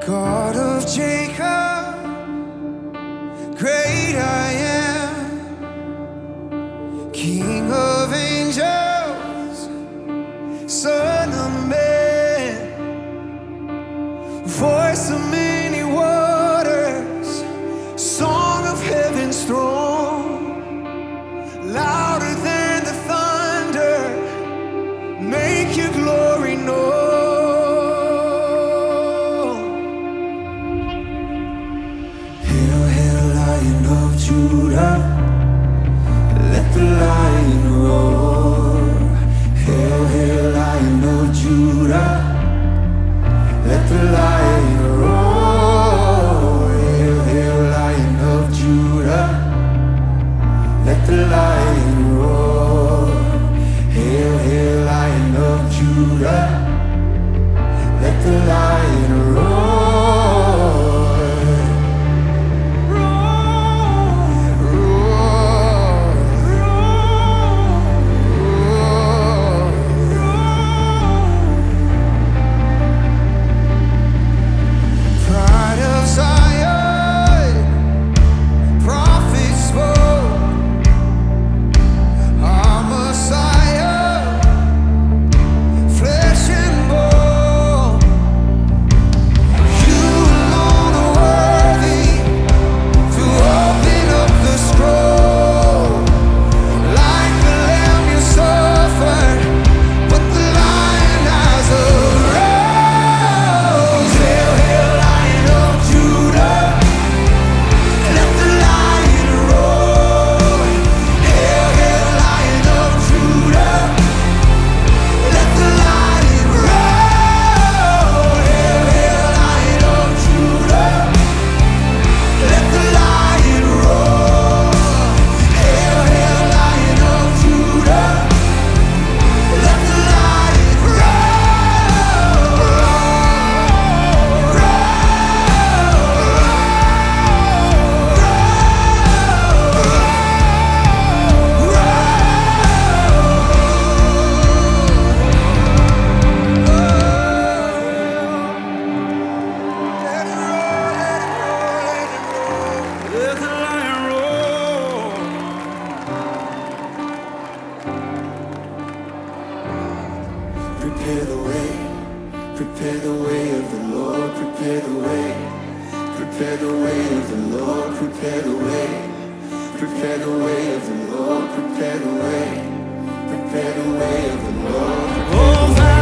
God of Jacob, great I am, King of angels, Son of man, voice of many waters, song of heaven's throne, louder than the thunder, make your glory known. Hail, hail, Lion of Judah, let the lion roar. Hail, hail, Lion of Judah, let the lion roar. Hail, hail, Lion of Judah, let the lion roar. Hail, hail, Lion of Judah, let the lion roar. Pride of Zion, prophets spoke, our Messiah, flesh and bone. You alone are worthy to open up the scroll. Like the lamb you suffered, but the lion has arose. Hail, hail, Lion of Judah, let the lion roar. Hail, hail, Lion of Judah, let the lion roar. Hail, hail, Lion of Judah, let the lion roar. Hail, hail, Lion of Judah, let the lion let the lion roar. Prepare the way of the Lord, prepare the way of the Lord, prepare the way of the Lord, prepare the way of the Lord. Oh,